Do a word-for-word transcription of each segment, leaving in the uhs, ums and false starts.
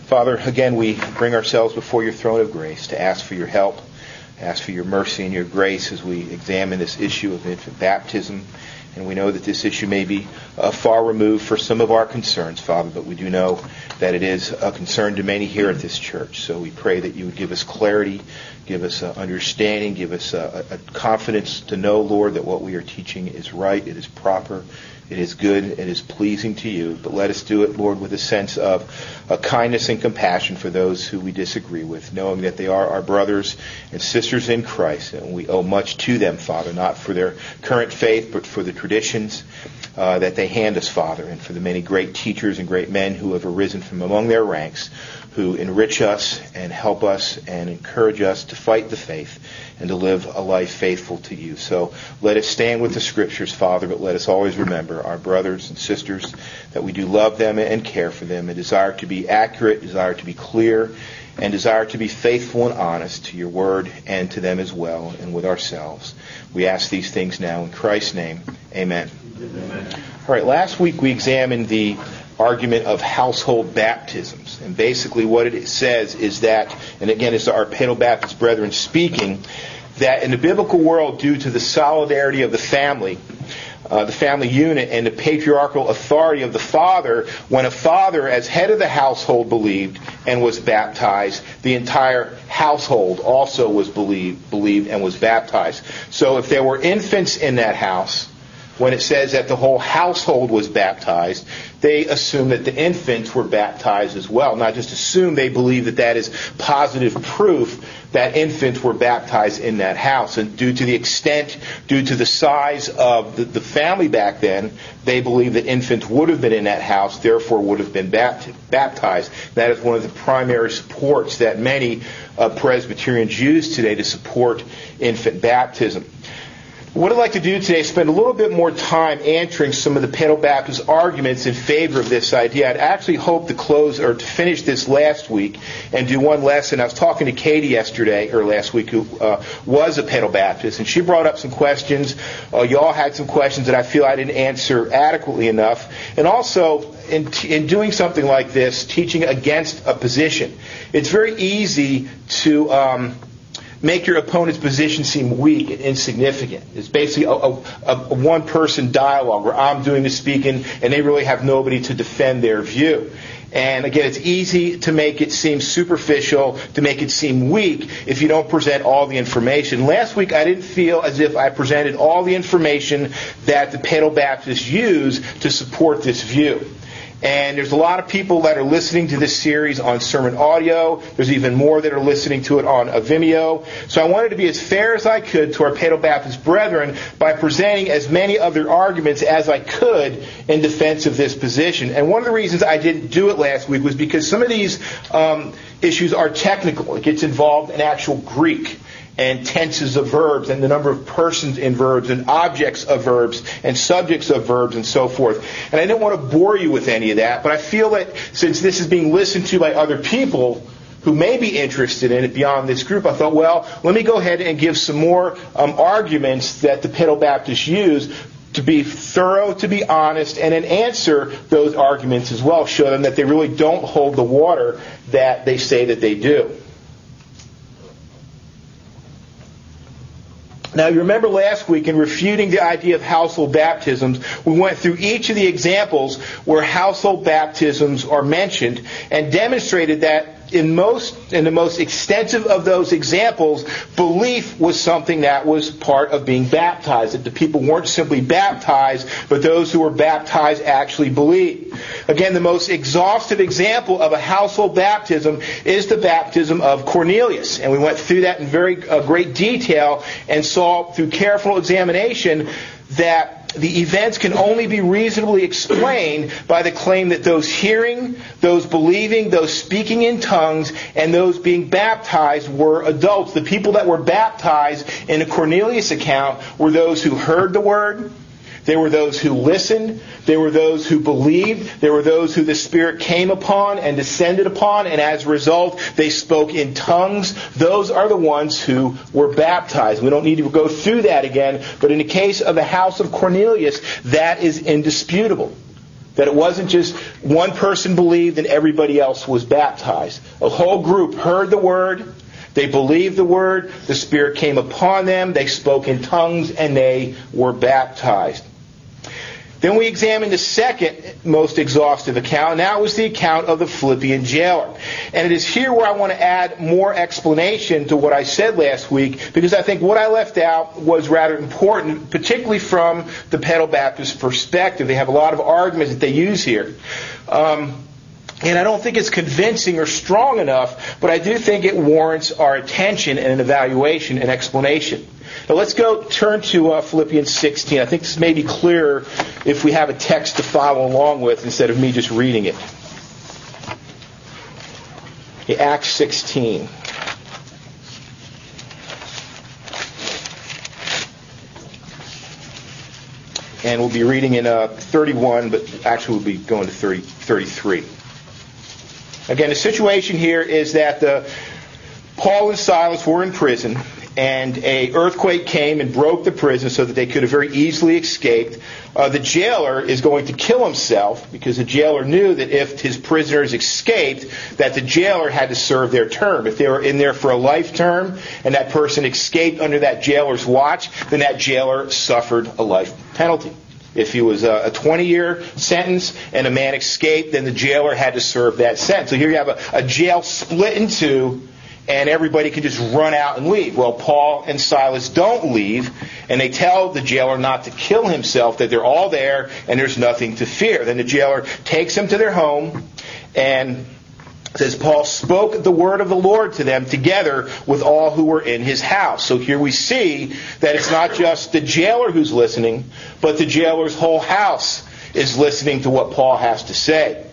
Father, again, we bring ourselves before your throne of grace to ask for your help, ask for your mercy and your grace as we examine this issue of infant baptism. And we know that this issue may be uh, far removed for some of our concerns, Father, but we do know that it is a concern to many here at this church. So we pray that you would give us clarity, give us uh, understanding, give us uh, a confidence to know, Lord, that what we are teaching is right, it is proper, it is good, it is pleasing to you. But let us do it, Lord, with a sense of uh, kindness and compassion for those who we disagree with, knowing that they are our brothers and sisters in Christ, and we owe much to them, Father, not for their current faith, but for the traditions uh, that they hand us, Father, and for the many great teachers and great men who have arisen from among their ranks, who enrich us and help us and encourage us to fight the faith and to live a life faithful to you. So let us stand with the Scriptures, Father, but let us always remember our brothers and sisters, that we do love them and care for them, and desire to be accurate, desire to be clear, and desire to be faithful and honest to your word and to them as well, and with ourselves. We ask these things now in Christ's name. Amen. Amen. All right, last week we examined the argument of household baptisms. And basically what it says is that, and again it's our Paedo-Baptist brethren speaking, that in the biblical world, due to the solidarity of the family, uh, the family unit, and the patriarchal authority of the father, when a father as head of the household believed and was baptized, the entire household also was believed, believed and was baptized. So if there were infants in that house, when it says that the whole household was baptized, they assume that the infants were baptized as well. Not just assume, they believe that that is positive proof that infants were baptized in that house. And due to the extent, due to the size of the, the family back then, they believe that infants would have been in that house, therefore would have been baptized. That is one of the primary supports that many uh, Presbyterians use today to support infant baptism. What I'd like to do today is spend a little bit more time answering some of the Paedo-Baptist arguments in favor of this idea. I'd actually hoped to close or to finish this last week and do one lesson. I was talking to Katie yesterday, or last week, who uh, was a Paedo-Baptist, and she brought up some questions. Uh, you all had some questions that I feel I didn't answer adequately enough. And also, in, t- in doing something like this, teaching against a position, it's very easy to Um, make your opponent's position seem weak and insignificant. It's basically a, a, a one-person dialogue where I'm doing the speaking and they really have nobody to defend their view. And again, it's easy to make it seem superficial, to make it seem weak if you don't present all the information. Last week, I didn't feel as if I presented all the information that the Paedo-Baptists use to support this view. And there's a lot of people that are listening to this series on sermon audio. There's even more that are listening to it on a Vimeo. So I wanted to be as fair as I could to our Paedo-Baptist brethren by presenting as many other arguments as I could in defense of this position. And one of the reasons I didn't do it last week was because some of these um, issues are technical. It gets involved in actual Greek and tenses of verbs, and the number of persons in verbs, and objects of verbs, and subjects of verbs, and so forth. And I didn't want to bore you with any of that, but I feel that since this is being listened to by other people who may be interested in it beyond this group, I thought, well, let me go ahead and give some more um, arguments that the Paedo-Baptists use to be thorough, to be honest, and then answer those arguments as well. Show them that they really don't hold the water that they say that they do. Now, you remember last week in refuting the idea of household baptisms, we went through each of the examples where household baptisms are mentioned and demonstrated that in most, in the most extensive of those examples, belief was something that was part of being baptized. That the people weren't simply baptized, but those who were baptized actually believed. Again, the most exhaustive example of a household baptism is the baptism of Cornelius. And we went through that in very uh, great detail and saw through careful examination that the events can only be reasonably explained by the claim that those hearing, those believing, those speaking in tongues, and those being baptized were adults. The people that were baptized in the Cornelius account were those who heard the word. There were those who listened. There were those who believed. There were those who the Spirit came upon and descended upon, and as a result, they spoke in tongues. Those are the ones who were baptized. We don't need to go through that again, but in the case of the house of Cornelius, that is indisputable. That it wasn't just one person believed and everybody else was baptized. A whole group heard the word, they believed the word, the Spirit came upon them, they spoke in tongues, and they were baptized. Then we examine the second most exhaustive account, and that was the account of the Philippian jailer. And it is here where I want to add more explanation to what I said last week, because I think what I left out was rather important, particularly from the Pedal Baptist perspective. They have a lot of arguments that they use here. Um, and I don't think it's convincing or strong enough, but I do think it warrants our attention and an evaluation and explanation. Now let's go turn to uh, Philippians sixteen. I think this may be clearer if we have a text to follow along with instead of me just reading it. Okay, Acts sixteen. And we'll be reading in uh, thirty-one, but actually we'll be going to thirty, thirty-three. Again, the situation here is that the, Paul and Silas were in prison, and a earthquake came and broke the prison so that they could have very easily escaped. Uh, the jailer is going to kill himself because the jailer knew that if his prisoners escaped, that the jailer had to serve their term. If they were in there for a life term and that person escaped under that jailer's watch, then that jailer suffered a life penalty. If he was a twenty-year sentence and a man escaped, then the jailer had to serve that sentence. So here you have a, a jail split in two, and everybody can just run out and leave. Well, Paul and Silas don't leave, and they tell the jailer not to kill himself, that they're all there and there's nothing to fear. Then the jailer takes them to their home, and says Paul spoke the word of the Lord to them together with all who were in his house. So here we see that it's not just the jailer who's listening, but the jailer's whole house is listening to what Paul has to say.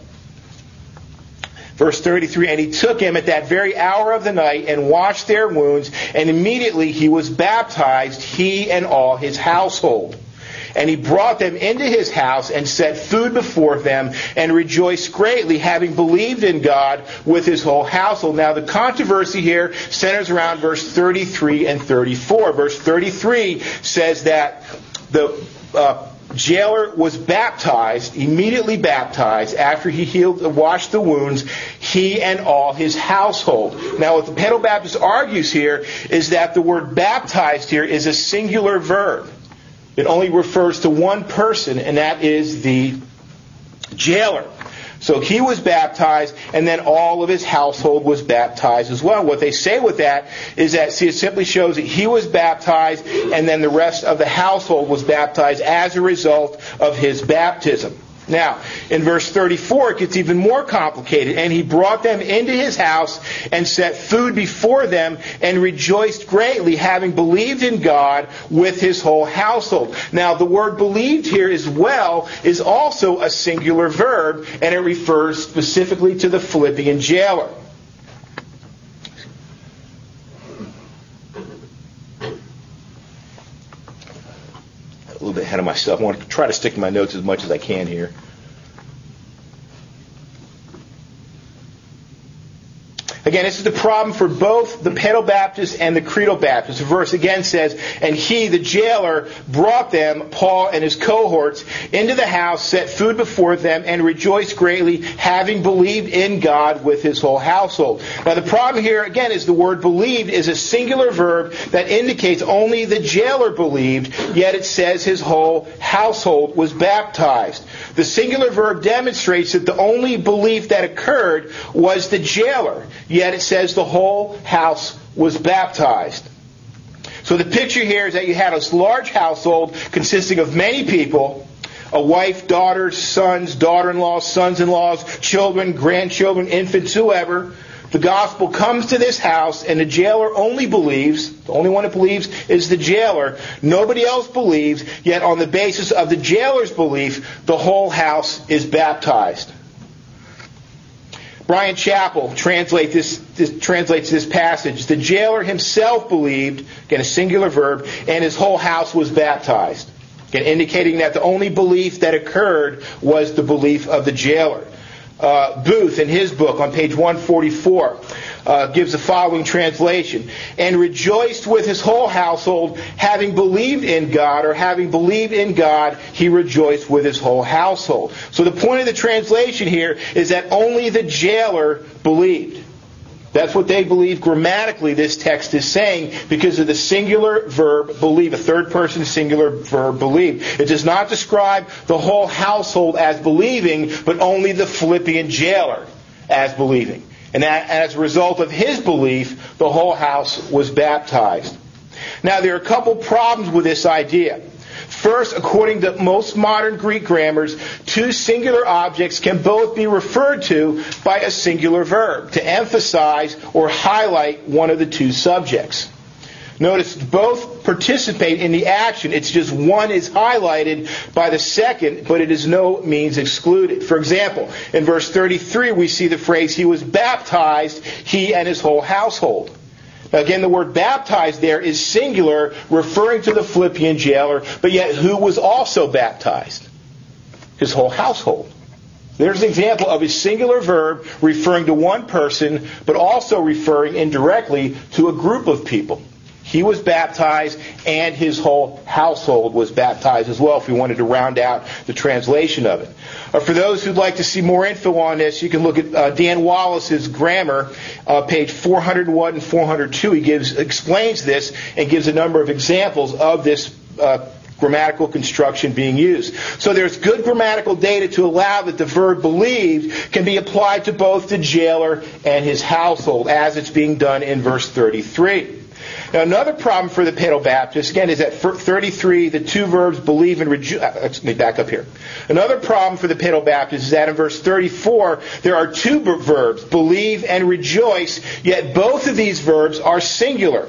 Verse thirty-three, and he took him at that very hour of the night and washed their wounds, and immediately he was baptized, he and all his household. And he brought them into his house and set food before them and rejoiced greatly, having believed in God with his whole household. Now the controversy here centers around verse thirty-three and thirty-four. Verse thirty-three says that the uh, jailer was baptized, immediately baptized, after he healed, washed the wounds, he and all his household. Now what the Pedal Baptist argues here is that the word baptized here is a singular verb. It only refers to one person, and that is the jailer. So he was baptized, and then all of his household was baptized as well. What they say with that is that, see, it simply shows that he was baptized, and then the rest of the household was baptized as a result of his baptism. Now, in verse thirty-four, it gets even more complicated. And he brought them into his house and set food before them and rejoiced greatly, having believed in God with his whole household. Now, the word believed here as well is also a singular verb, and it refers specifically to the Philippian jailer. A little bit ahead of myself. I want to try to stick to my notes as much as I can here. Again, this is the problem for both the Pedal Baptist and the Credo Baptist. The verse again says, and he, the jailer, brought them, Paul and his cohorts, into the house, set food before them, and rejoiced greatly, having believed in God with his whole household. Now the problem here, again, is the word believed is a singular verb that indicates only the jailer believed, yet it says his whole household was baptized. The singular verb demonstrates that the only belief that occurred was the jailer, yet it says the whole house was baptized. So the picture here is that you had a large household consisting of many people, a wife, daughters, sons, daughter-in-laws, sons-in-laws, children, grandchildren, infants, whoever. The gospel comes to this house, and the jailer only believes, the only one that believes is the jailer. Nobody else believes, yet on the basis of the jailer's belief, the whole house is baptized. Brian Chappell translate this, this, translates this passage. The jailer himself believed, again a singular verb, and his whole house was baptized. Again, indicating that the only belief that occurred was the belief of the jailer. Uh, Booth, in his book on page one forty-four, uh, gives the following translation: and rejoiced with his whole household, having believed in God, or having believed in God, he rejoiced with his whole household. So the point of the translation here is that only the jailer believed. That's what they believe grammatically this text is saying, because of the singular verb believe, a third person singular verb believe. It does not describe the whole household as believing, but only the Philippian jailer as believing. And that, as a result of his belief, the whole house was baptized. Now, there are a couple problems with this idea. First, according to most modern Greek grammars, two singular objects can both be referred to by a singular verb to emphasize or highlight one of the two subjects. Notice both participate in the action. It's just one is highlighted by the second, but it is no means excluded. For example, in verse thirty-three, we see the phrase, he was baptized, he and his whole household. Again, the word baptized there is singular, referring to the Philippian jailer, but yet who was also baptized? His whole household. There's an example of a singular verb referring to one person, but also referring indirectly to a group of people. He was baptized, and his whole household was baptized as well, if we wanted to round out the translation of it. Uh, for those who'd like to see more info on this, you can look at uh, Dan Wallace's grammar, uh, page four oh one and four oh two. He gives explains this and gives a number of examples of this uh, grammatical construction being used. So there's good grammatical data to allow that the verb believed can be applied to both the jailer and his household, as it's being done in verse thirty-three. Now, another problem for the Paedobaptists, again, is that for thirty-three, the two verbs believe and rejoice. Let me back up here. Another problem for the Paedobaptists is that in verse thirty-four, there are two verbs, believe and rejoice, yet both of these verbs are singular.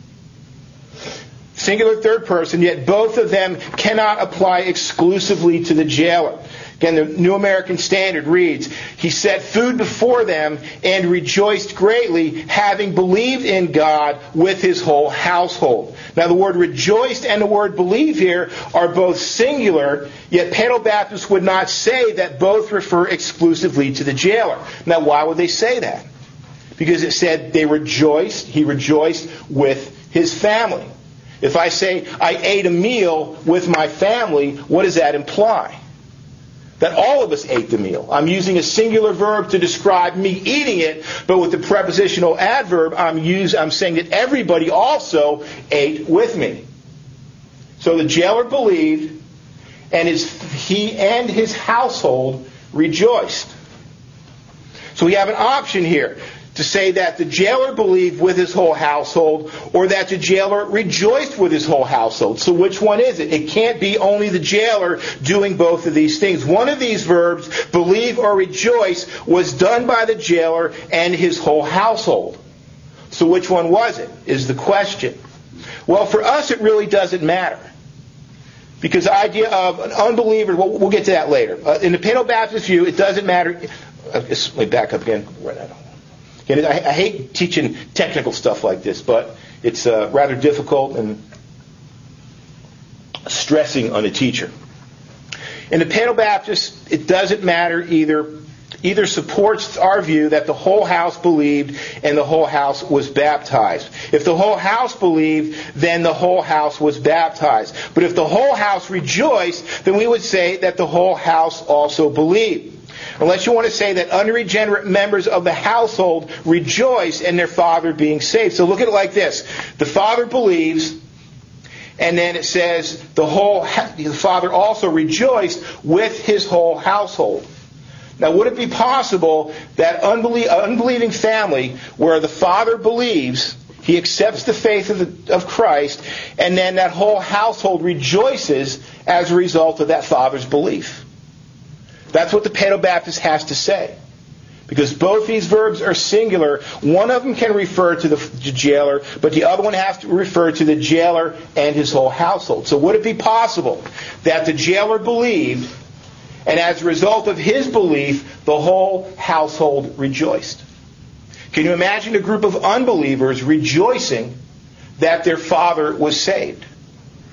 Singular third person, yet both of them cannot apply exclusively to the jailer. Again, the New American Standard reads, he set food before them and rejoiced greatly, having believed in God with his whole household. Now, the word rejoiced and the word believe here are both singular, yet Paedobaptists would not say that both refer exclusively to the jailer. Now, why would they say that? Because it said they rejoiced, he rejoiced with his family. If I say, I ate a meal with my family, what does that imply? That all of us ate the meal. I'm using a singular verb to describe me eating it, but with the prepositional adverb, I'm use, I'm saying that everybody also ate with me. So the jailer believed, and his, he and his household rejoiced. So we have an option here to say that the jailer believed with his whole household, or that the jailer rejoiced with his whole household. So which one is it? It can't be only the jailer doing both of these things. One of these verbs, believe or rejoice, was done by the jailer and his whole household. So which one was it, is the question. Well, for us it really doesn't matter. Because the idea of an unbeliever, well, we'll get to that later. Uh, in the Paedobaptist view, it doesn't matter. Uh, let me back up again. Right now. Again, I, I hate teaching technical stuff like this, but it's uh, rather difficult and stressing on a teacher. In the Paedobaptists, it doesn't matter either. Either supports our view that the whole house believed and the whole house was baptized. If the whole house believed, then the whole house was baptized. But if the whole house rejoiced, then we would say that the whole house also believed. Unless you want to say that unregenerate members of the household rejoice in their father being saved. So look at it like this. The father believes, and then it says the whole the father also rejoiced with his whole household. Now, would it be possible that unbelie- unbelieving family where the father believes, he accepts the faith of, the, of Christ, and then that whole household rejoices as a result of that father's belief? That's what the Paedobaptist has to say. Because both these verbs are singular. One of them can refer to the jailer, but the other one has to refer to the jailer and his whole household. So would it be possible that the jailer believed, and as a result of his belief, the whole household rejoiced? Can you imagine a group of unbelievers rejoicing that their father was saved?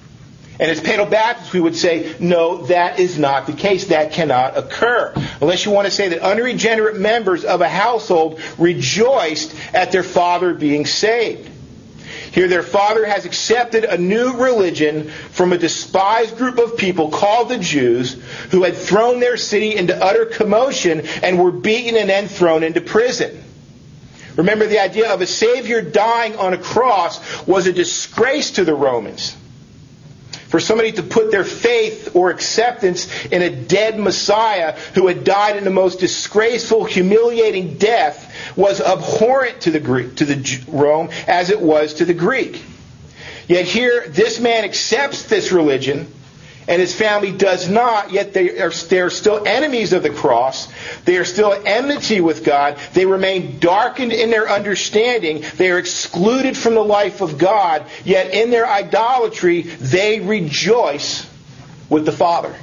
And as Pedal Baptists, we would say, no, that is not the case. That cannot occur. Unless you want to say that unregenerate members of a household rejoiced at their father being saved. Here their father has accepted a new religion from a despised group of people called the Jews, who had thrown their city into utter commotion and were beaten and then thrown into prison. Remember, the idea of a Savior dying on a cross was a disgrace to the Romans. For somebody to put their faith or acceptance in a dead Messiah who had died in the most disgraceful, humiliating death was abhorrent to the Greek, to the Rome, as it was to the Greek. Yet here, this man accepts this religion, and his family does not, yet they are, they are still enemies of the cross. They are still at enmity with God. They remain darkened in their understanding. They are excluded from the life of God. Yet in their idolatry, they rejoice with the Father.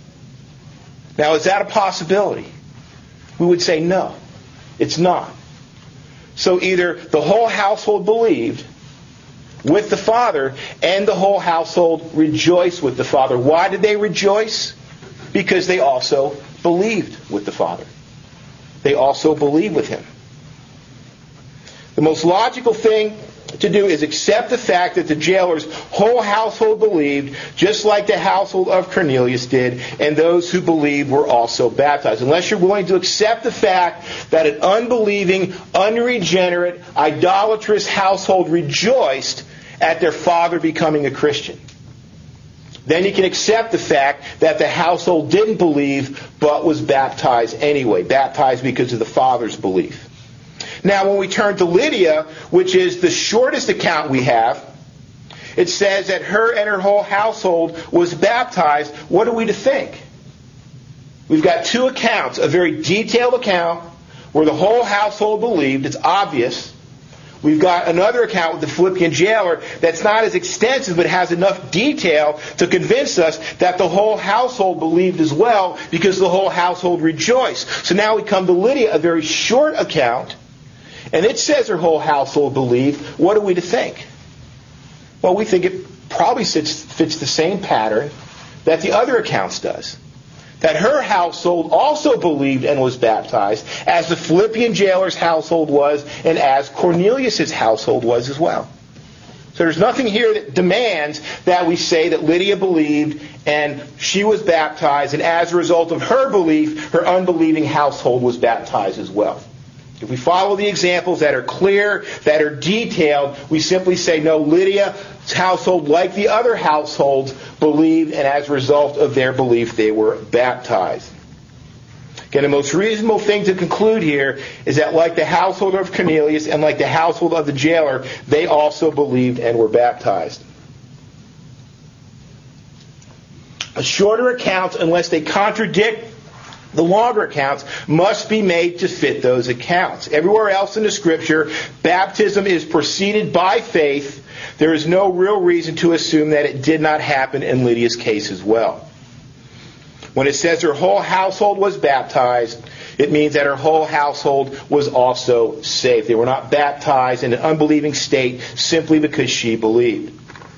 Now, is that a possibility? We would say no, it's not. So either the whole household believed with the Father, and the whole household rejoiced with the Father. Why did they rejoice? Because they also believed with the Father. They also believed with Him. The most logical thing to do is accept the fact that the jailer's whole household believed, just like the household of Cornelius did, and those who believed were also baptized. Unless you're willing to accept the fact that an unbelieving, unregenerate, idolatrous household rejoiced at their father becoming a Christian, then you can accept the fact that the household didn't believe but was baptized anyway. Baptized because of the father's belief. Now when we turn to Lydia, which is the shortest account we have, it says that her and her whole household was baptized. What are we to think? We've got two accounts. A very detailed account where the whole household believed. It's obvious. We've got another account with the Philippian jailer that's not as extensive but has enough detail to convince us that the whole household believed as well, because the whole household rejoiced. So now we come to Lydia, a very short account, and it says her whole household believed. What are we to think? Well, we think it probably fits, fits the same pattern that the other accounts does. That her household also believed and was baptized, as the Philippian jailer's household was, and as Cornelius' household was as well. So there's nothing here that demands that we say that Lydia believed and she was baptized, and as a result of her belief, her unbelieving household was baptized as well. If we follow the examples that are clear, that are detailed, we simply say, no, Lydia's household, like the other households, believed, and as a result of their belief, they were baptized. Again, the most reasonable thing to conclude here is that like the household of Cornelius and like the household of the jailer, they also believed and were baptized. A shorter account, unless they contradict the longer accounts, must be made to fit those accounts. Everywhere else in the Scripture, baptism is preceded by faith. There is no real reason to assume that it did not happen in Lydia's case as well. When it says her whole household was baptized, it means that her whole household was also saved. They were not baptized in an unbelieving state simply because she believed.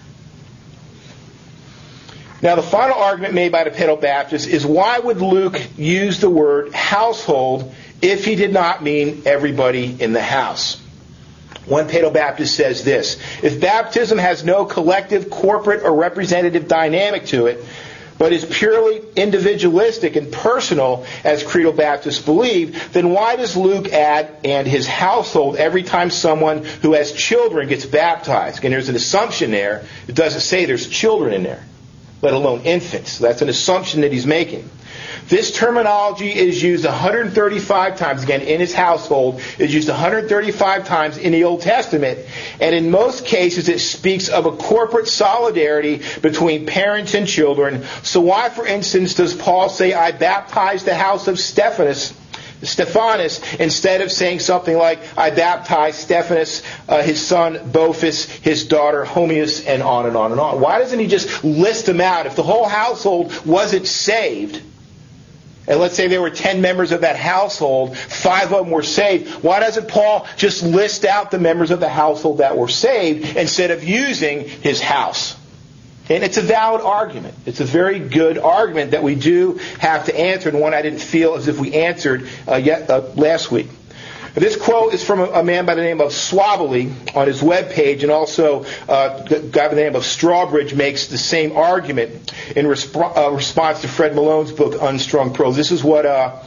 Now, the final argument made by the Pedal-Baptists is, why would Luke use the word household if he did not mean everybody in the house? One Pedal-Baptist says this: if baptism has no collective, corporate, or representative dynamic to it, but is purely individualistic and personal, as Creedal Baptists believe, then why does Luke add "and his household" every time someone who has children gets baptized? Again, there's an assumption there. It doesn't say there's children in there, let alone infants. So that's an assumption that he's making. This terminology is used one hundred thirty-five times. Again, in his household is used one hundred thirty-five times in the Old Testament. And in most cases it speaks of a corporate solidarity between parents and children. So why, for instance, does Paul say, "I baptized the house of Stephanus," Stephanus, instead of saying something like, "I baptized Stephanus, uh, his son Bophus, his daughter Homius," and on and on and on? Why doesn't he just list them out? If the whole household wasn't saved, and let's say there were ten members of that household, five of them were saved, why doesn't Paul just list out the members of the household that were saved instead of using his house? And it's a valid argument. It's a very good argument that we do have to answer, and one I didn't feel as if we answered uh, yet uh, last week. This quote is from a, a man by the name of Swabely on his webpage, and also uh, a guy by the name of Strawbridge makes the same argument in resp- uh, response to Fred Malone's book, Unstrung Pearls. This is what... Uh,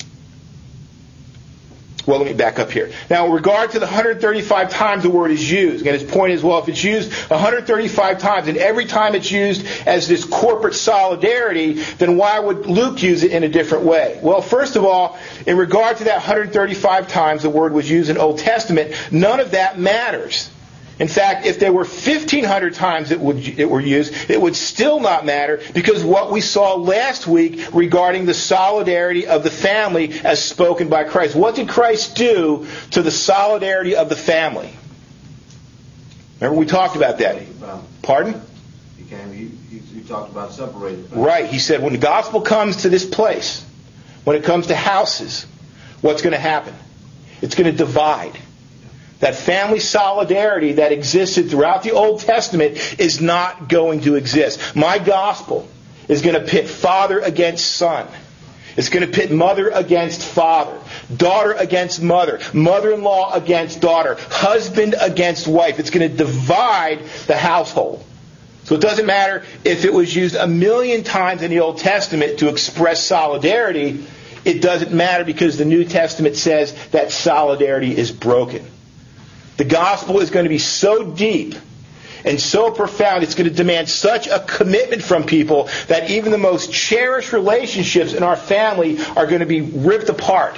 Well, let me back up here. Now, in regard to the one hundred thirty-five times the word is used, again, his point is, well, if it's used one hundred thirty-five times, and every time it's used as this corporate solidarity, then why would Luke use it in a different way? Well, first of all, in regard to that one hundred thirty-five times the word was used in Old Testament, none of that matters. In fact, if there were fifteen hundred times it would it were used, it would still not matter, because what we saw last week regarding the solidarity of the family as spoken by Christ. What did Christ do to the solidarity of the family? Remember, we talked about that. Pardon? He came. He, he, he talked about separating. Right. He said, when the gospel comes to this place, when it comes to houses, what's going to happen? It's going to divide. That family solidarity that existed throughout the Old Testament is not going to exist. My gospel is going to pit father against son. It's going to pit mother against father, daughter against mother, mother-in-law against daughter, husband against wife. It's going to divide the household. So it doesn't matter if it was used a million times in the Old Testament to express solidarity. It doesn't matter, because the New Testament says that solidarity is broken. The gospel is going to be so deep and so profound, it's going to demand such a commitment from people that even the most cherished relationships in our family are going to be ripped apart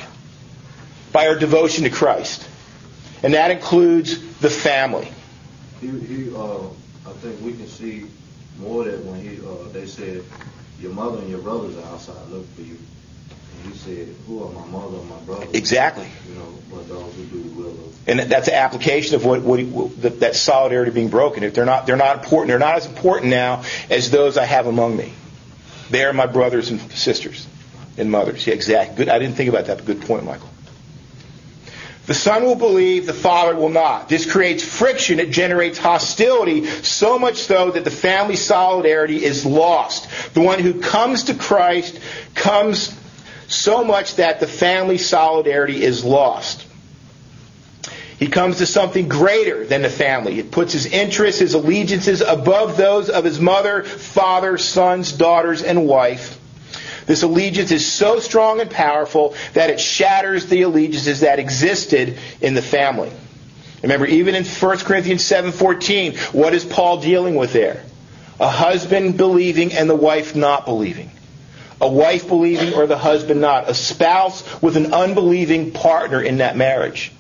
by our devotion to Christ. And that includes the family. He, he uh, I think we can see more that when he, uh, they said, your mother and your brothers are outside looking for you. And he said, who are my mother and my brother? Exactly. You know, but those who do the will of. And that's an application of what, what, what that solidarity being broken. If they're not, they're not important. They're not as important now as those I have among me. They are my brothers and sisters and mothers. Yeah, exactly. Good. I didn't think about that, but good point, Michael. The son will believe, the father will not. This creates friction. It generates hostility, so much so that the family solidarity is lost. The one who comes to Christ comes so much that the family solidarity is lost. He comes to something greater than the family. It puts his interests, his allegiances above those of his mother, father, sons, daughters, and wife. This allegiance is so strong and powerful that it shatters the allegiances that existed in the family. Remember, even in First Corinthians seven fourteen, what is Paul dealing with there? A husband believing and the wife not believing. A wife believing or the husband not. A spouse with an unbelieving partner in that marriage.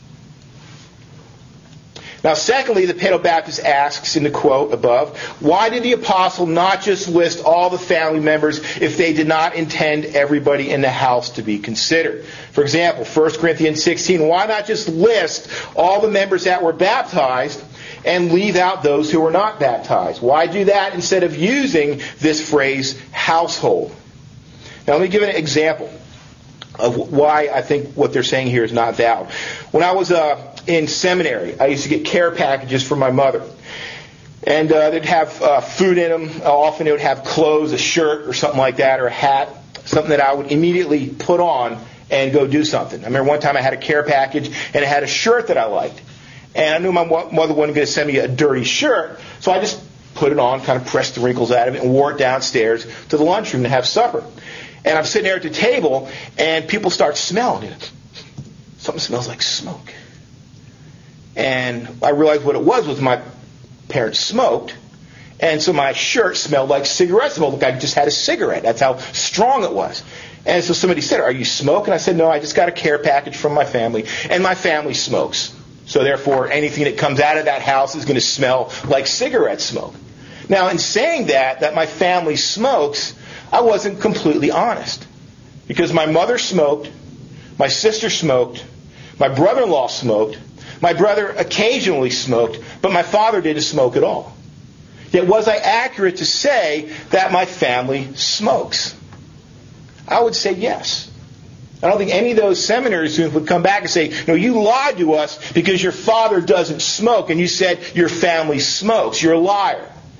Now, secondly, the Paedo-Baptist asks in the quote above, why did the apostle not just list all the family members if they did not intend everybody in the house to be considered? For example, First Corinthians sixteen, why not just list all the members that were baptized and leave out those who were not baptized? Why do that instead of using this phrase, household? Now, let me give an example of why I think what they're saying here is not valid. When I was uh, in seminary, I used to get care packages from my mother. And uh, they'd have uh, food in them. Often they would have clothes, a shirt or something like that, or a hat, something that I would immediately put on and go do something. I remember one time I had a care package and it had a shirt that I liked. And I knew my mother wasn't going to send me a dirty shirt, so I just put it on, kind of pressed the wrinkles out of it, and wore it downstairs to the lunchroom to have supper. And I'm sitting there at the table, and people start smelling it. Something smells like smoke. And I realized what it was was my parents smoked, and so my shirt smelled like cigarette smoke. Like I just had a cigarette. That's how strong it was. And so somebody said, "Are you smoking?" I said, "No, I just got a care package from my family, and my family smokes. So therefore, anything that comes out of that house is going to smell like cigarette smoke." Now, in saying that, that my family smokes, I wasn't completely honest. Because my mother smoked, my sister smoked, my brother-in-law smoked, my brother occasionally smoked, but my father didn't smoke at all. Yet was I accurate to say that my family smokes? I would say yes. I don't think any of those seminary students would come back and say, "No, you lied to us because your father doesn't smoke and you said your family smokes. You're a liar."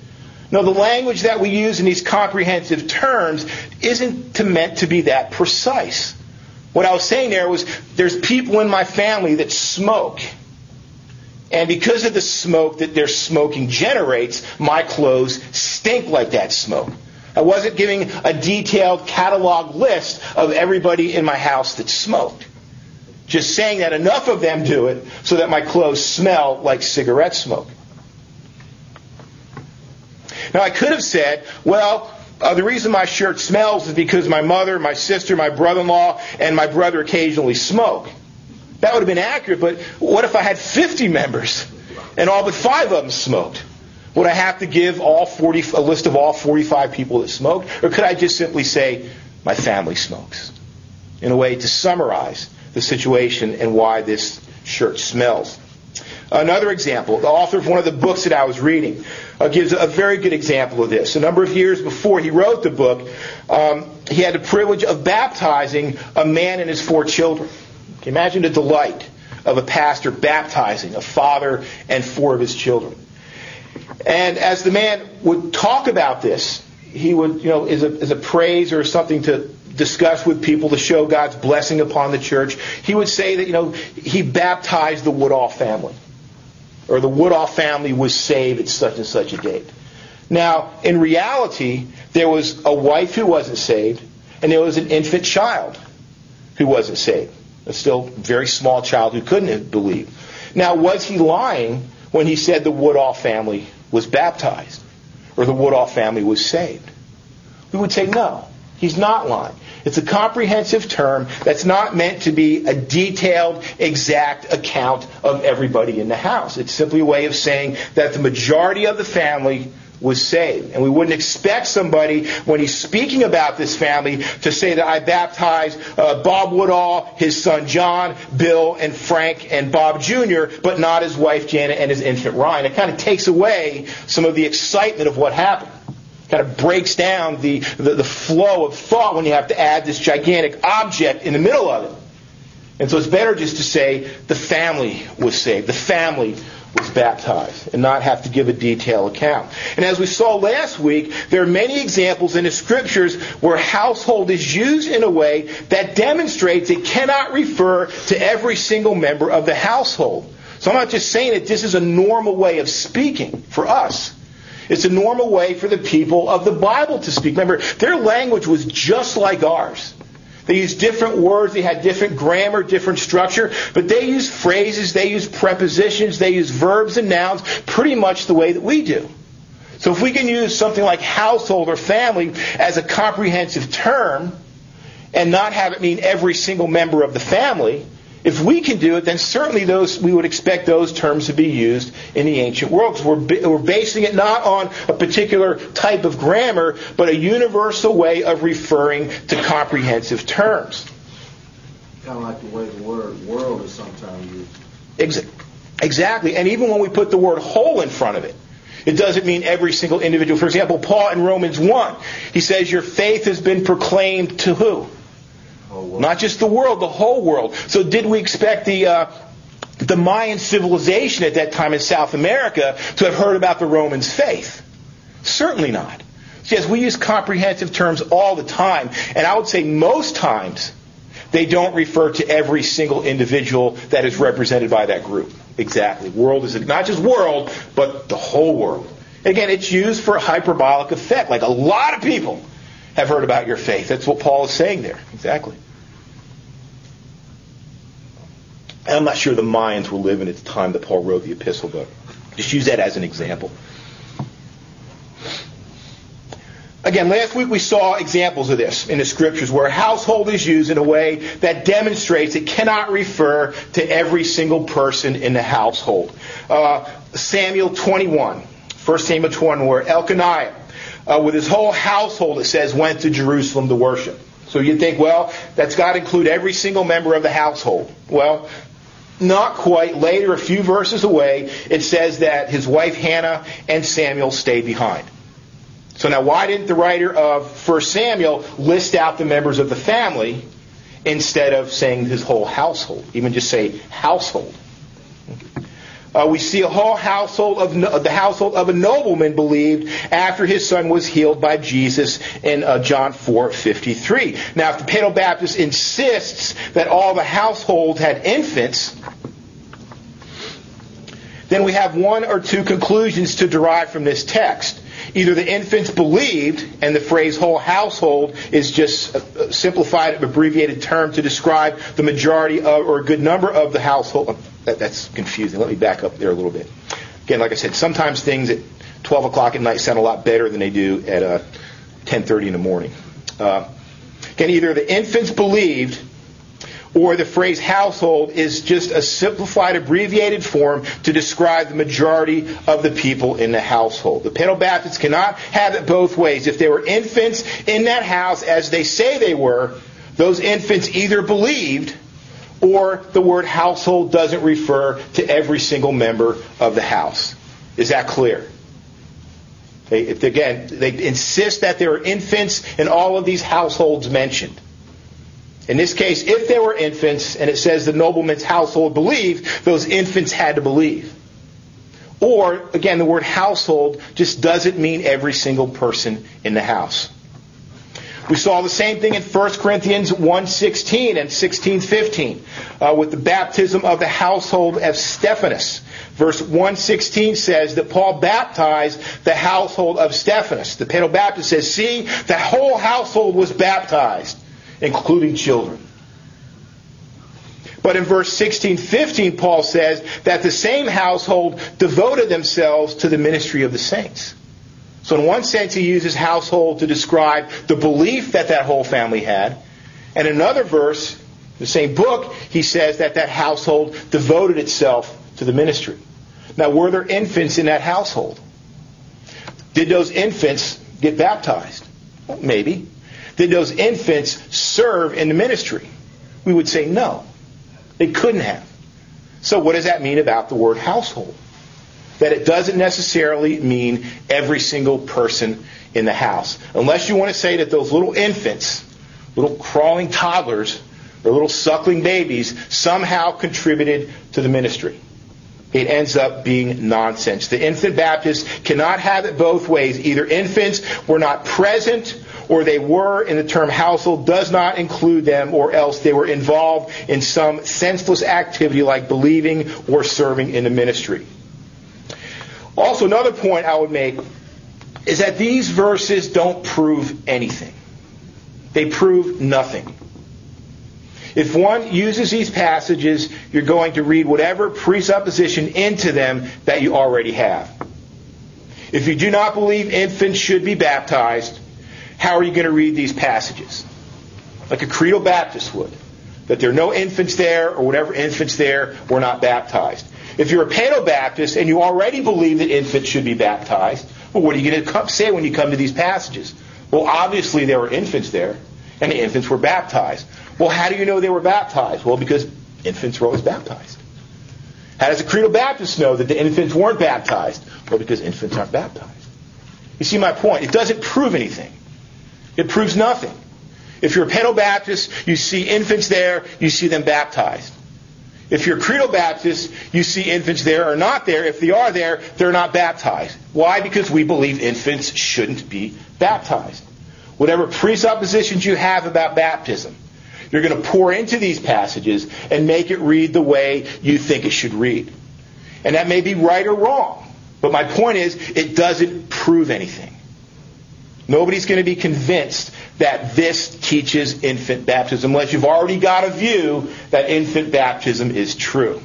No, the language that we use in these comprehensive terms isn't to meant to be that precise. What I was saying there was, there's people in my family that smoke. And because of the smoke that their smoking generates, my clothes stink like that smoke. I wasn't giving a detailed catalog list of everybody in my house that smoked. Just saying that enough of them do it so that my clothes smell like cigarette smoke. Now I could have said, well, uh, the reason my shirt smells is because my mother, my sister, my brother-in-law, and my brother occasionally smoke. That would have been accurate, but what if I had fifty members and all but five of them smoked? Would I have to give all forty a list of all forty-five people that smoke? Or could I just simply say, my family smokes? In a way to summarize the situation and why this shirt smells. Another example, the author of one of the books that I was reading uh, gives a very good example of this. A number of years before he wrote the book, um, he had the privilege of baptizing a man and his four children. Can you imagine the delight of a pastor baptizing a father and four of his children? And as the man would talk about this, he would, you know, as a, as a praise or something to discuss with people to show God's blessing upon the church, he would say that, you know, he baptized the Woodall family. Or the Woodall family was saved at such and such a date. Now, in reality, there was a wife who wasn't saved, and there was an infant child who wasn't saved. A still very small child who couldn't have believed. Now, was he lying when he said the Woodall family was baptized? Or the Woodall family was saved? We would say no. He's not lying. It's a comprehensive term that's not meant to be a detailed, exact account of everybody in the house. It's simply a way of saying that the majority of the family was saved. And we wouldn't expect somebody, when he's speaking about this family, to say that I baptized uh, Bob Woodall, his son John, Bill, and Frank, and Bob Junior, but not his wife Janet and his infant Ryan. It kind of takes away some of the excitement of what happened. Kind of breaks down the, the, the flow of thought when you have to add this gigantic object in the middle of it. And so it's better just to say the family was saved, the family was baptized, and not have to give a detailed account. And as we saw last week, there are many examples in the Scriptures where household is used in a way that demonstrates it cannot refer to every single member of the household. So I'm not just saying that this is a normal way of speaking for us. It's a normal way for the people of the Bible to speak. Remember, their language was just like ours. They used different words, they had different grammar, different structure, but they used phrases, they used prepositions, they used verbs and nouns pretty much the way that we do. So if we can use something like household or family as a comprehensive term and not have it mean every single member of the family, if we can do it, then certainly those we would expect those terms to be used in the ancient world. Because we're, we're basing it not on a particular type of grammar, but a universal way of referring to comprehensive terms. Kind of like the way the word world is sometimes used. Ex- exactly. And even when we put the word whole in front of it, it doesn't mean every single individual. For example, Paul in Romans one, he says your faith has been proclaimed to who? Not just the world, the whole world. So did we expect the uh, the Mayan civilization at that time in South America to have heard about the Romans' faith? Certainly not. So yes, we use comprehensive terms all the time. And I would say most times they don't refer to every single individual that is represented by that group. Exactly. World is not just world, but the whole world. Again, it's used for a hyperbolic effect. Like a lot of people have heard about your faith. That's what Paul is saying there. Exactly. And I'm not sure the Mayans were living at the time that Paul wrote the epistle, but just use that as an example. Again, last week we saw examples of this in the Scriptures where household is used in a way that demonstrates it cannot refer to every single person in the household. Uh, Samuel twenty-one, First Samuel twenty-one, where Elkanah, Uh, with his whole household, it says, went to Jerusalem to worship. So you'd think, well, that's got to include every single member of the household. Well, not quite. Later, a few verses away, it says that his wife Hannah and Samuel stayed behind. So now why didn't the writer of First Samuel list out the members of the family instead of saying his whole household? Even just say household. Uh, we see a whole household of no, the household of a nobleman believed after his son was healed by Jesus in uh, John four fifty-three. Now, if the Paedo-Baptist insists that all the household had infants, then we have one or two conclusions to derive from this text. Either the infants believed, and the phrase whole household is just a simplified, abbreviated term to describe the majority of, or a good number of the household. That, that's confusing. Let me back up there a little bit. Again, like I said, sometimes things at twelve o'clock at night sound a lot better than they do at uh, ten thirty in the morning. Uh, again, either the infants believed, or the phrase household is just a simplified, abbreviated form to describe the majority of the people in the household. The Paedo-Baptists cannot have it both ways. If there were infants in that house, as they say they were, those infants either believed, or the word household doesn't refer to every single member of the house. Is that clear? They, if, again, they insist that there are infants in all of these households mentioned. In this case, if there were infants, and it says the nobleman's household believed, those infants had to believe. Or, again, the word household just doesn't mean every single person in the house. We saw the same thing in First Corinthians one sixteen and sixteen fifteen uh, with the baptism of the household of Stephanas. Verse one sixteen says that Paul baptized the household of Stephanas. The Paedo-Baptist says, see, the whole household was baptized, including children. But in verse sixteen fifteen, Paul says that the same household devoted themselves to the ministry of the saints. So in one sense, he uses household to describe the belief that that whole family had. And in another verse, the same book, he says that that household devoted itself to the ministry. Now, were there infants in that household? Did those infants get baptized? Well, maybe. Did those infants serve in the ministry? We would say no. They couldn't have. So what does that mean about the word household? That it doesn't necessarily mean every single person in the house. Unless you want to say that those little infants, little crawling toddlers, or little suckling babies somehow contributed to the ministry. It ends up being nonsense. The infant Baptists cannot have it both ways. Either infants were not present, or they were, and the term household does not include them, or else they were involved in some senseless activity like believing or serving in the ministry. Also, another point I would make is that these verses don't prove anything. They prove nothing. If one uses these passages, you're going to read whatever presupposition into them that you already have. If you do not believe infants should be baptized, how are you going to read these passages? Like a Credo Baptist would. That there are no infants there, or whatever infants there were not baptized. If you're a Paedo-Baptist and you already believe that infants should be baptized, well, what are you going to say when you come to these passages? Well, obviously there were infants there, and the infants were baptized. Well, how do you know they were baptized? Well, because infants were always baptized. How does a Credo Baptist know that the infants weren't baptized? Well, because infants aren't baptized. You see my point? It doesn't prove anything. It proves nothing. If you're a Paedo-Baptist, you see infants there, you see them baptized. If you're a Credo Baptist, you see infants there or not there. If they are there, they're not baptized. Why? Because we believe infants shouldn't be baptized. Whatever presuppositions you have about baptism, you're going to pour into these passages and make it read the way you think it should read. And that may be right or wrong. But my point is, it doesn't prove anything. Nobody's going to be convinced that this teaches infant baptism unless you've already got a view that infant baptism is true.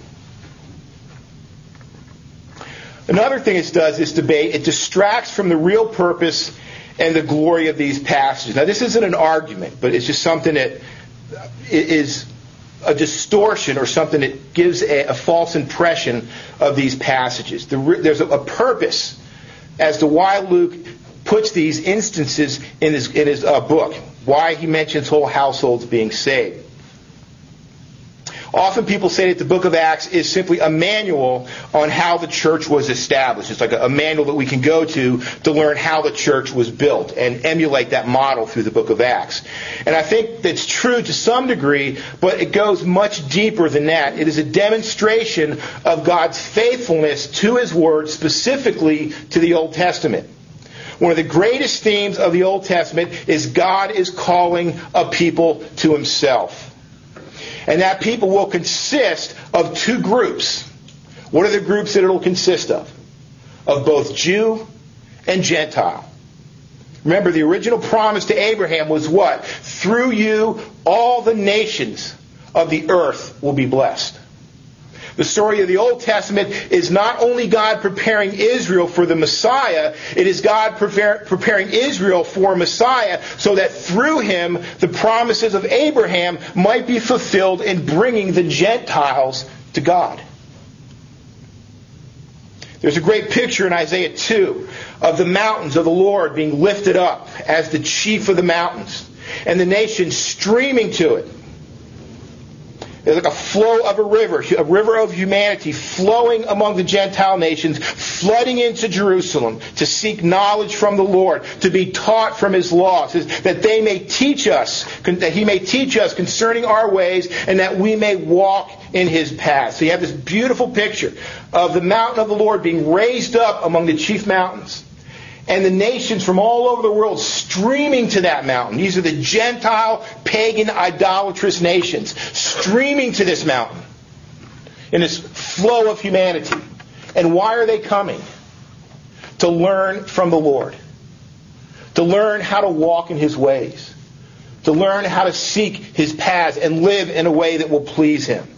Another thing it does, this debate, it distracts from the real purpose and the glory of these passages. Now, this isn't an argument, but it's just something that is a distortion or something that gives a, a false impression of these passages. The, there's a, a purpose as to why Luke puts these instances in his, in his uh, book, why he mentions whole households being saved. Often people say that the book of Acts is simply a manual on how the church was established. It's like a, a manual that we can go to to learn how the church was built and emulate that model through the book of Acts. And I think that's true to some degree, but it goes much deeper than that. It is a demonstration of God's faithfulness to His Word, specifically to the Old Testament. One of the greatest themes of the Old Testament is God is calling a people to Himself. And that people will consist of two groups. What are the groups that it will consist of? Of both Jew and Gentile. Remember, the original promise to Abraham was what? Through you, all the nations of the earth will be blessed. The story of the Old Testament is not only God preparing Israel for the Messiah, it is God prepare, preparing Israel for Messiah so that through him the promises of Abraham might be fulfilled in bringing the Gentiles to God. There's a great picture in Isaiah two of the mountains of the Lord being lifted up as the chief of the mountains and the nations streaming to it. There's like a flow of a river, a river of humanity flowing among the Gentile nations, flooding into Jerusalem to seek knowledge from the Lord, to be taught from His laws, that they may teach us, that He may teach us concerning our ways, and that we may walk in His paths. So you have this beautiful picture of the mountain of the Lord being raised up among the chief mountains, and the nations from all over the world streaming to that mountain. These are the Gentile, pagan, idolatrous nations streaming to this mountain in this flow of humanity. And why are they coming? To learn from the Lord. To learn how to walk in His ways. To learn how to seek His paths and live in a way that will please Him.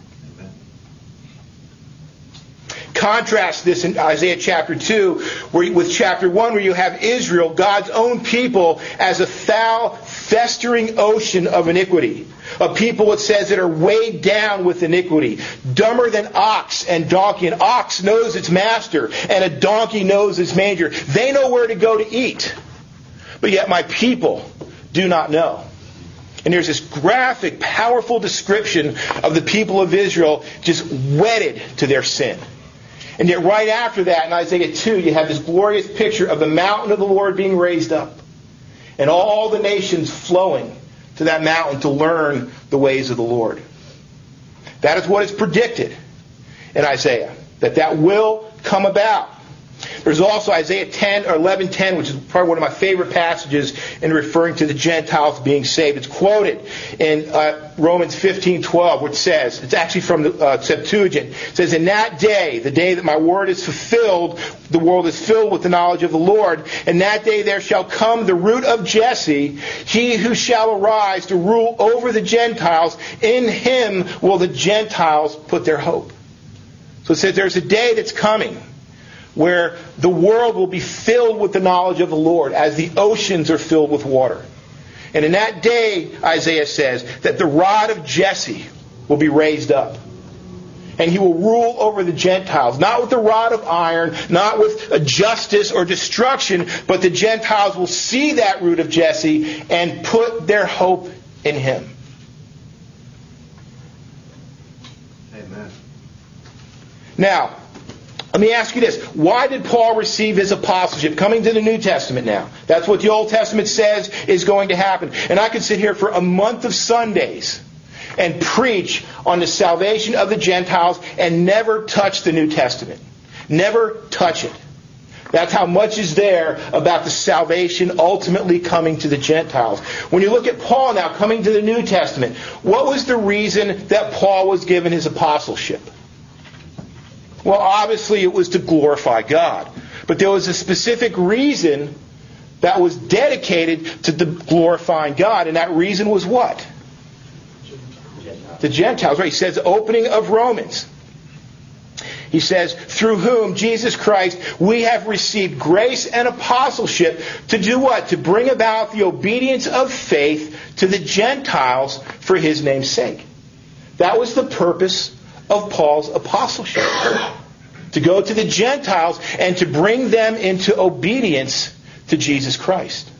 Contrast this in Isaiah chapter two where, with chapter one, where you have Israel, God's own people, as a foul, festering ocean of iniquity. A people, it says, that are weighed down with iniquity. Dumber than ox and donkey. An ox knows its master, and a donkey knows its manger. They know where to go to eat. But yet my people do not know. And there's this graphic, powerful description of the people of Israel just wedded to their sin. And yet right after that, in Isaiah two, you have this glorious picture of the mountain of the Lord being raised up. And all the nations flowing to that mountain to learn the ways of the Lord. That is what is predicted in Isaiah. That that will come about. There's also Isaiah ten or eleven ten, which is probably one of my favorite passages in referring to the Gentiles being saved. It's quoted in uh, Romans fifteen twelve, which says, it's actually from the uh, Septuagint. It says, "In that day, the day that my word is fulfilled, the world is filled with the knowledge of the Lord. And that day there shall come the root of Jesse, he who shall arise to rule over the Gentiles. In him will the Gentiles put their hope." So it says there's a day that's coming where the world will be filled with the knowledge of the Lord as the oceans are filled with water. And in that day, Isaiah says, that the rod of Jesse will be raised up. And he will rule over the Gentiles. Not with the rod of iron, not with a justice or destruction, but the Gentiles will see that root of Jesse and put their hope in him. Amen. Now, let me ask you this. Why did Paul receive his apostleship? Coming to the New Testament now. That's what the Old Testament says is going to happen. And I could sit here for a month of Sundays and preach on the salvation of the Gentiles and never touch the New Testament. Never touch it. That's how much is there about the salvation ultimately coming to the Gentiles. When you look at Paul now coming to the New Testament, what was the reason that Paul was given his apostleship? Well, obviously it was to glorify God. But there was a specific reason that was dedicated to the glorifying God. And that reason was what? Gentiles. The Gentiles. Right. He says, opening of Romans. He says, through whom, Jesus Christ, we have received grace and apostleship to do what? To bring about the obedience of faith to the Gentiles for His name's sake. That was the purpose of Paul's apostleship. To go to the Gentiles and to bring them into obedience to Jesus Christ.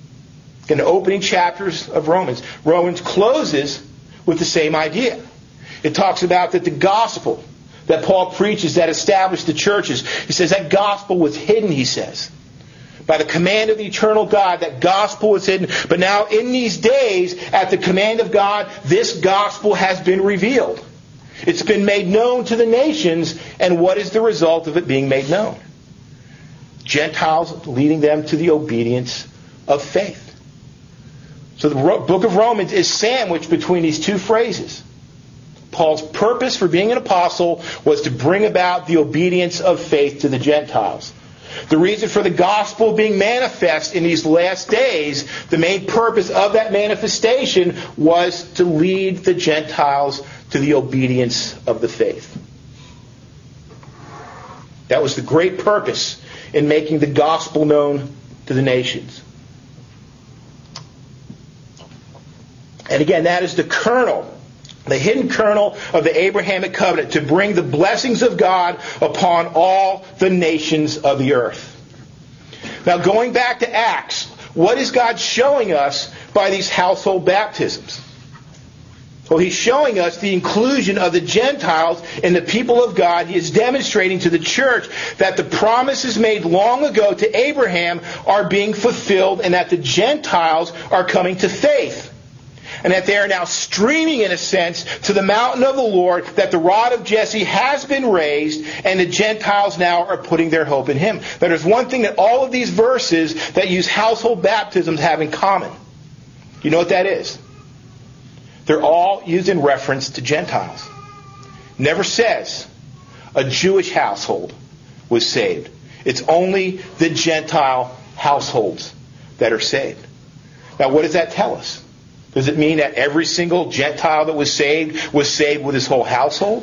In the opening chapters of Romans, Romans closes with the same idea. It talks about that the gospel that Paul preaches that established the churches, he says that gospel was hidden, he says. By the command of the eternal God, that gospel was hidden. But now in these days, at the command of God, this gospel has been revealed. It's been made known to the nations, and what is the result of it being made known? Gentiles leading them to the obedience of faith. So the book of Romans is sandwiched between these two phrases. Paul's purpose for being an apostle was to bring about the obedience of faith to the Gentiles. The reason for the gospel being manifest in these last days, the main purpose of that manifestation was to lead the Gentiles to the obedience of the faith. That was the great purpose in making the gospel known to the nations. And again, that is the kernel, the hidden kernel of the Abrahamic covenant, to bring the blessings of God upon all the nations of the earth. Now, going back to Acts, what is God showing us by these household baptisms? Well, He's showing us the inclusion of the Gentiles in the people of God. He is demonstrating to the church that the promises made long ago to Abraham are being fulfilled, and that the Gentiles are coming to faith. And that they are now streaming, in a sense, to the mountain of the Lord, that the rod of Jesse has been raised, and the Gentiles now are putting their hope in Him. Now, there's one thing that all of these verses that use household baptisms have in common. You know what that is? They're all used in reference to Gentiles. Never says a Jewish household was saved. It's only the Gentile households that are saved. Now, what does that tell us? Does it mean that every single Gentile that was saved was saved with his whole household?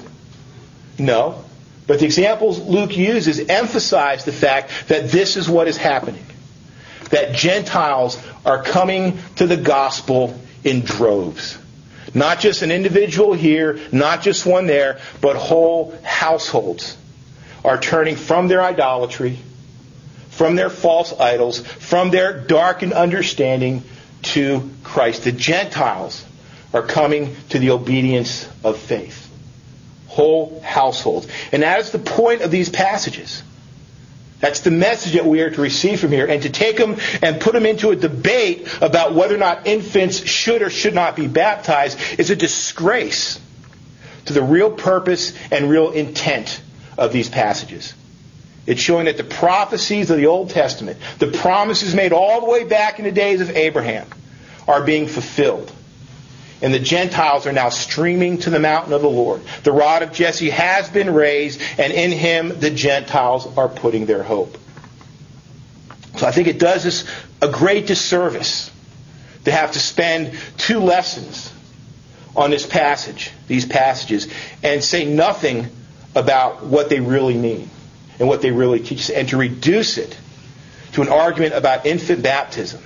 No. But the examples Luke uses emphasize the fact that this is what is happening. That Gentiles are coming to the gospel in droves. Not just an individual here, not just one there, but whole households are turning from their idolatry, from their false idols, from their darkened understanding to Christ. The Gentiles are coming to the obedience of faith. Whole households. And that is the point of these passages. That's the message that we are to receive from here. And to take them and put them into a debate about whether or not infants should or should not be baptized is a disgrace to the real purpose and real intent of these passages. It's showing that the prophecies of the Old Testament, the promises made all the way back in the days of Abraham, are being fulfilled. And the Gentiles are now streaming to the mountain of the Lord. The rod of Jesse has been raised, and in Him the Gentiles are putting their hope. So I think it does us a great disservice to have to spend two lessons on this passage, these passages, and say nothing about what they really mean and what they really teach us. And to reduce it to an argument about infant baptism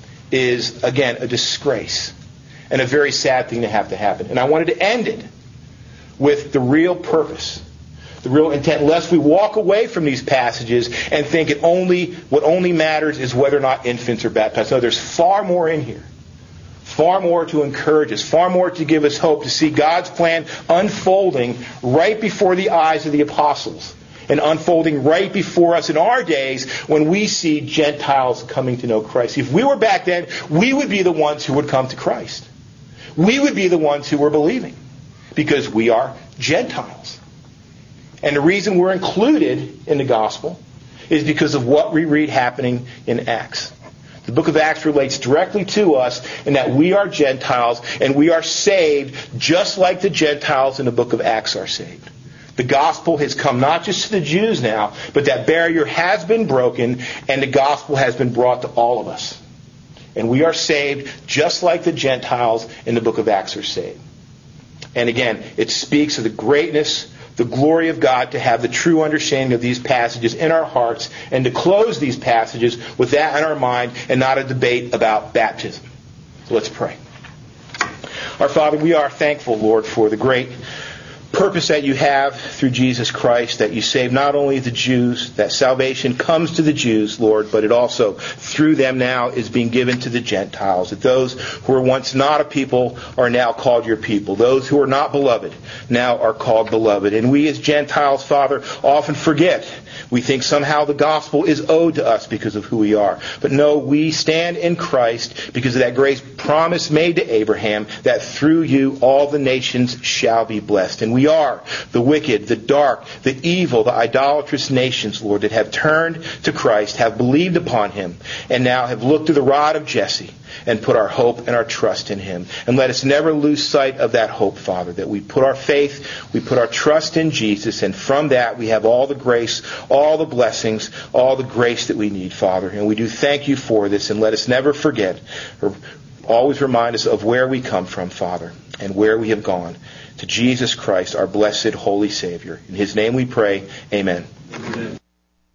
is, again, a disgrace and a very sad thing to have to happen. And I wanted to end it with the real purpose, the real intent, lest we walk away from these passages and think it only what only matters is whether or not infants are baptized. No, there's far more in here. Far more to encourage us, far more to give us hope, to see God's plan unfolding right before the eyes of the apostles and unfolding right before us in our days when we see Gentiles coming to know Christ. If we were back then, we would be the ones who would come to Christ. We would be the ones who were believing because we are Gentiles. And the reason we're included in the gospel is because of what we read happening in Acts. The book of Acts relates directly to us in that we are Gentiles and we are saved just like the Gentiles in the book of Acts are saved. The gospel has come not just to the Jews now, but that barrier has been broken and the gospel has been brought to all of us. And we are saved just like the Gentiles in the book of Acts are saved. And again, it speaks of the greatness, the glory of God to have the true understanding of these passages in our hearts and to close these passages with that in our mind and not a debate about baptism. So let's pray. Our Father, we are thankful, Lord, for the great purpose that you have through Jesus Christ, that you save not only the Jews, that salvation comes to the Jews, Lord, but it also, through them now, is being given to the Gentiles. That those who were once not a people are now called your people. Those who are not beloved now are called beloved. And we as Gentiles, Father, often forget. We think somehow the gospel is owed to us because of who we are. But no, we stand in Christ because of that grace promise made to Abraham that through you all the nations shall be blessed. And we are the wicked, the dark, the evil, the idolatrous nations, Lord, that have turned to Christ, have believed upon Him, and now have looked to the rod of Jesse and put our hope and our trust in Him. And let us never lose sight of that hope, Father, that we put our faith, we put our trust in Jesus, and from that we have all the grace, all the blessings, all the grace that we need, Father. And we do thank you for this, and let us never forget, or always remind us of where we come from, Father, and where we have gone. To Jesus Christ, our blessed, holy Savior. In His name we pray, amen. Amen.